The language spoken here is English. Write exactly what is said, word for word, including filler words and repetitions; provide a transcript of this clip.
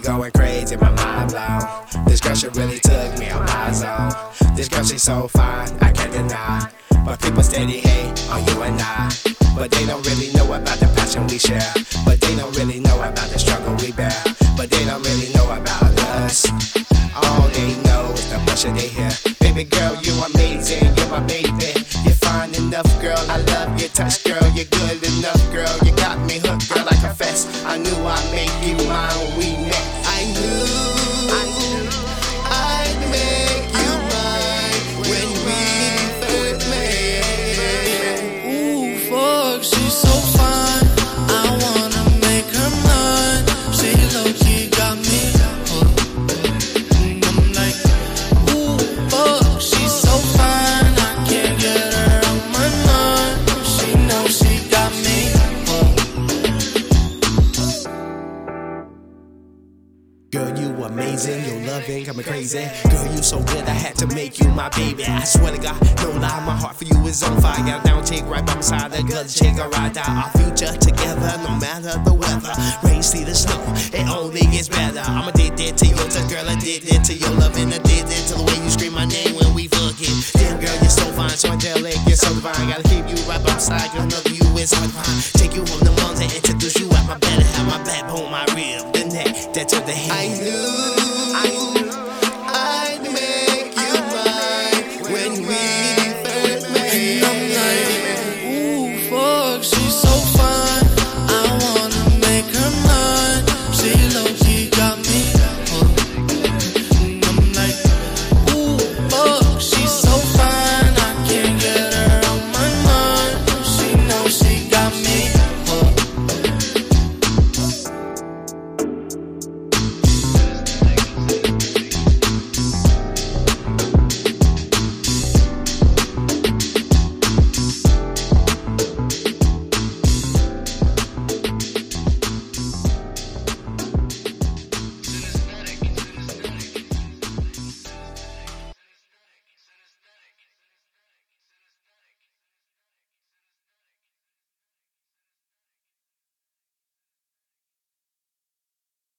going crazy, my mind blown. This girl, she really took me on my zone. This girl, she so fine, I can't deny. But people steady hate on you and I. But they don't really know about the passion we share. But they don't really know about the struggle we bear. But they don't really know about us. All they know is the pressure they hear. Baby girl, you amazing, you're my baby. You're fine enough, girl, I love your touch, girl. You're good enough, girl, you got me hooked, girl, I confess. I knew I'd make you mine when we met. I knew, I knew I'd make you mine when we first met. Ooh, fuck, she's so fine, I wanna make her mine. She low-key got me hooked. I'm like, ooh, fuck, she's so fine, I can't get her out my mind. She knows she got me hooked. Girl, you amazing, your loving got me crazy. Girl, you so good, I had to make you my baby. I swear to God, no lie, my heart for you is on fire. Got a down chick right by my side, the good chick, I ride out our future together, no matter the weather. Rain, see the snow, it only gets better. I'm addicted to you, to girl, addicted to your loving, addicted to the way you scream my name when we fucking. Damn, girl, you're so fine, so angelic, you're so divine. Gotta keep you right by my side, cause love you is hard to find. Take you on